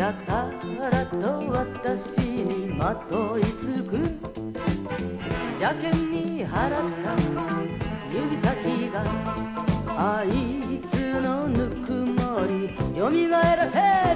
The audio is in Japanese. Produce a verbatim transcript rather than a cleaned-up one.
やたらと私にまといつく邪険に払った指先があいつのぬくもりよみがえらせる